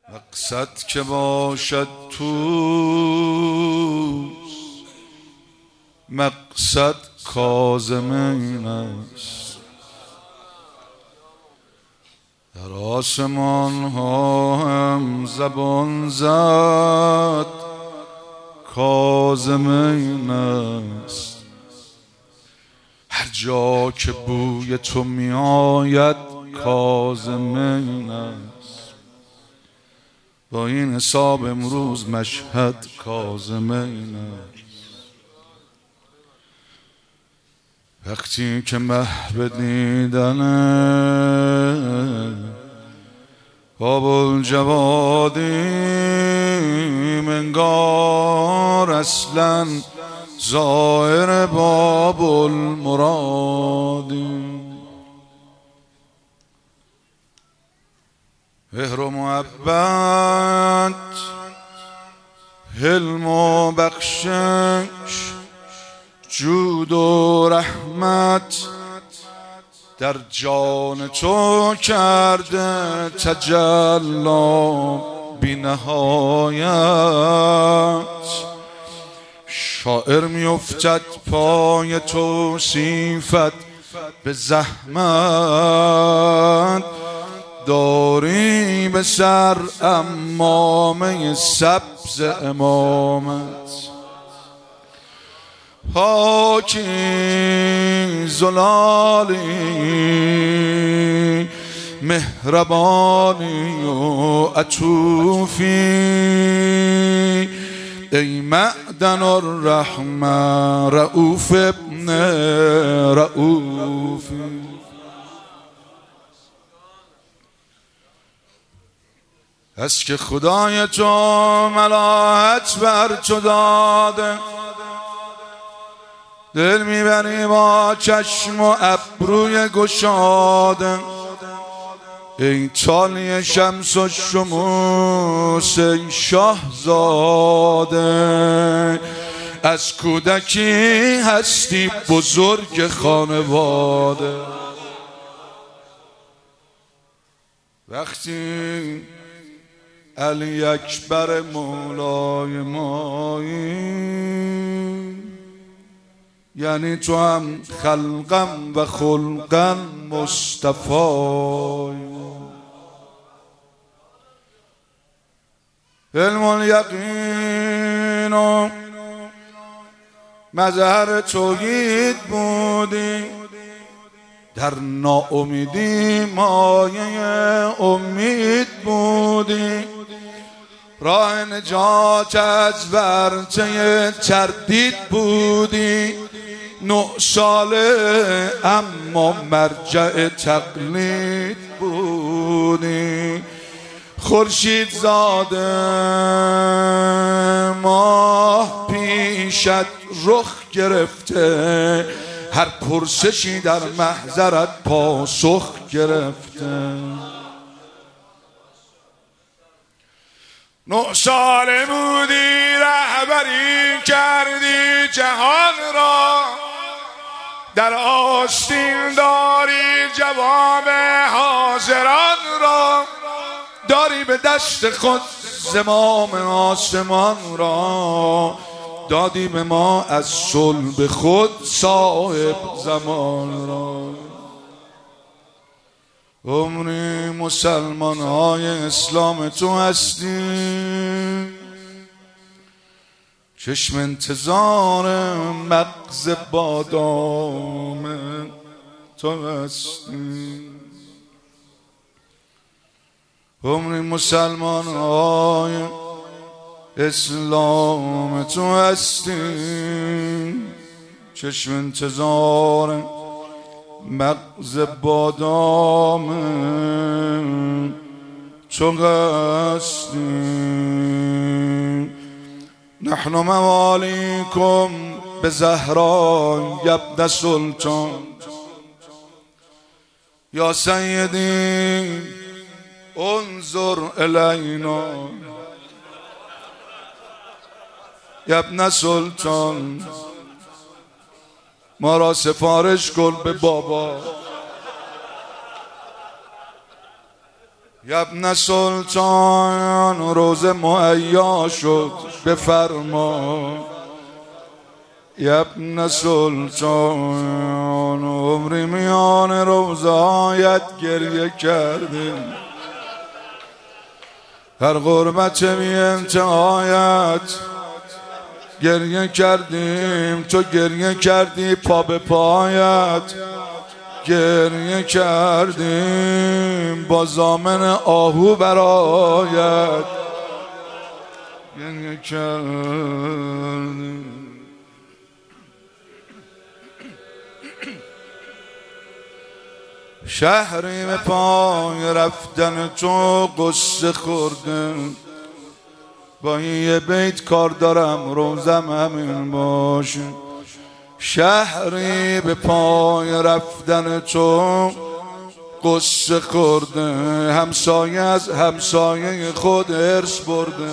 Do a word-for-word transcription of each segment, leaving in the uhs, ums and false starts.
مقصد که باشد توست، مقصد کاظمین است. در آسمان ها هم زبان زد کاظمین است. هر جا که بوی تو می آید کاظمین است. با این حساب امروز مشهد کاظمین است. وقتی که محو دیدن باب‌الجوادی منگار اصلا ظاهر باب‌المرادی. مهر و محبت، حلم و بخشش، جود و رحمت در جان تو کرده تجلی بی نهایت. شاعر میافتد پای توصیفت به زحمت. داری به سر عمامه سبز امامت. پاکی زلالی مهربانی و عطوفی، ای معدن الرحمه رؤوف ابن رؤوفی. از که خدای تو ملاحت بر تو داده، دل میبری با چشم و ابروی گشاده. ای تالی شمس و شموس، ای شاهزاده، از کودکی هستی بزرگ خانواده. وقتی علی اکبر مولای مایی، یعنی تو هم خلقم و خلقم مصطفی. علم الیقین و مظهر توحید بودی، در ناامیدی مایه امید بودی. راه نجات از ورطه تردید بودی. نه ساله اما مرجع تقلید بودی. خورشید زاده ماه پیشت رخ گرفته، هر پرسشی در محضرت پاسخ گرفته. نه ساله بودی رهبری کردی جهان را، در آستین داری جواب حاضران را. داری به دست خود زمام آسمان را، دادی به ما از صلب خود صاحب زمان را. عمری مسلمان های اسلام تو هستی، چشم انتظار مغز بادام تو هستی. عمری مسلمان های اسلام تو هستی، چشم انتظار مغز بادام تو هستی. نحن موالیکم به زهرا ابن سلطان. یا سیدی انظر الینا یا ابن سلطان. ما را سفارش کن به بابا. یا ابن سلطان روز مهیا شد بفرما، یا ابن سلطان عمری میان روزایت گریه کردیم، هر غربت بی انتهایت گریه کردیم، تو گریه کردی پا به پایت گریه کردیم، با زامن آهو برایت گریه کردیم. شهری به پای رفتن تو قصه خوردم، با یه بیت کار دارم روزم همین باشه. شهری به پای رفتن تو قصه خورده، همسایه از همسایه خود ارث برده،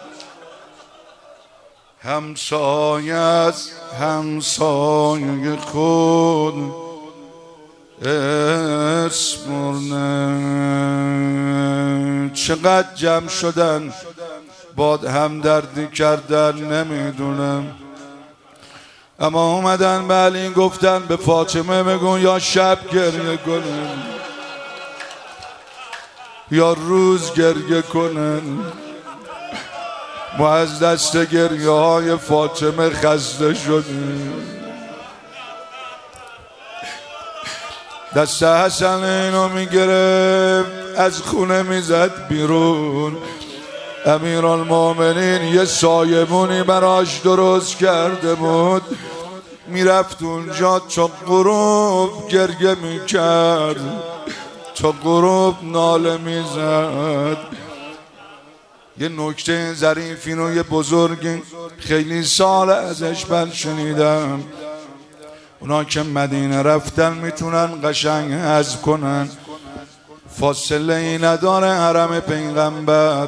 همسایه از همسایه خود ارث برده. چقدر جمع شدن باد همدردی کردن نمیدونم، اما اومدن به علی گفتن به فاطمه بگون یا شب گریه کنن یا روز گریه کنن. ما از دست گریه های فاطمه خسته شدیم. دست حسن اینو میگرفت از خونه میزد بیرون، امیرالمومنین یه سایمونی براش درست کرده بود، میرفت اونجا تا غروب گریه میکرد، تا غروب ناله میزد. یه نکته ظریف اینو یه بزرگی خیلی سال ازش من شنیدم، اونا که مدینه رفتن میتونن قشنگ حذف کنن، فاصله ای نداره حرم پیغمبر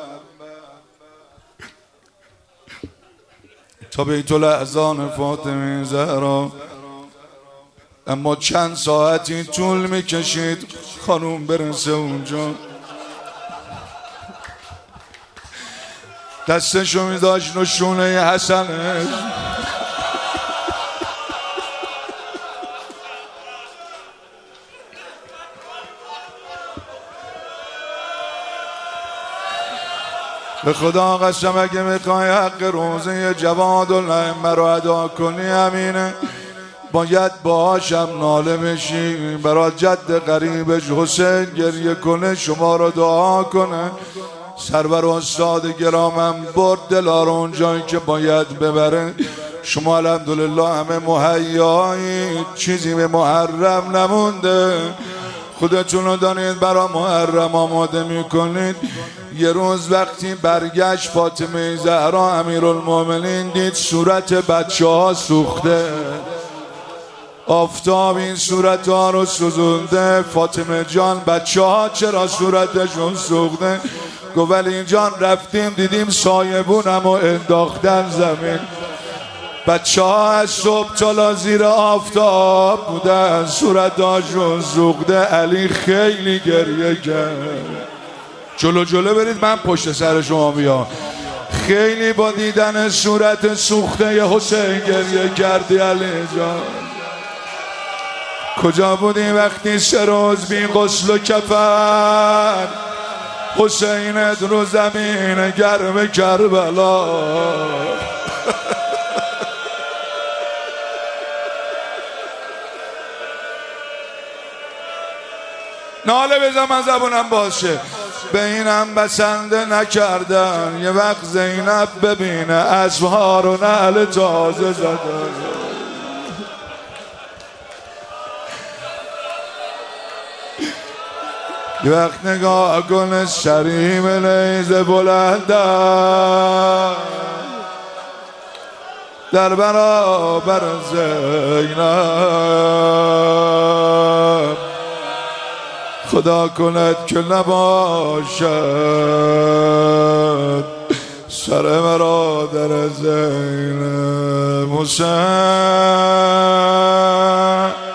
تا بیت الاحزان فاطمه زهرا، اما چند ساعتی طول میکشید خانوم برسه اونجا. دستشو میداشت نشونه حسنش، به خدا قسم اگه میخوای حق روزه جواد الائمه رو ادا کنی امینه، باید باهاشم ناله بشی، برای جد قریبش حسین گریه کنه، شما رو دعا کنه. سرور استاد گرامم برد دلا رو اونجایی که باید ببره. شما الحمدلله همه مهیایی، چیزی به محرم نمونده، خودتون رو دارید برای محرم آماده میکنید. یه روز وقتی برگشت فاطمه زهرا امیرالمومنین دید صورت بچه ها سوخته، آفتاب این صورت ها رو سوزونده. فاطمه جان بچه ها چرا صورتشون سوخته؟ گفت ولی جان رفتیم دیدیم سایبونم و انداختن زمین، بچه ها از صبح تالا زیر آفتاب بودن صورتاشون سوخته. علی خیلی گریه کرد. جلو جلو برید من پشت سر شما بیام. خیلی با دیدن صورت سوخته حسین گریه کردی علی جان. کجا بودی وقتی سه روز بی غسل و کفن حسینت رو زمین گرم کربلا؟ ناله بزن من زبونم باشه. به اینم بسنده نکردن یه وقت زینب ببینه اسبها رو نعل تازه زدن. یه وقت نگاه کن شریم نیزه بلندن در برابر زینب، خدا کند که نباشد سر مرا در زینب. حسین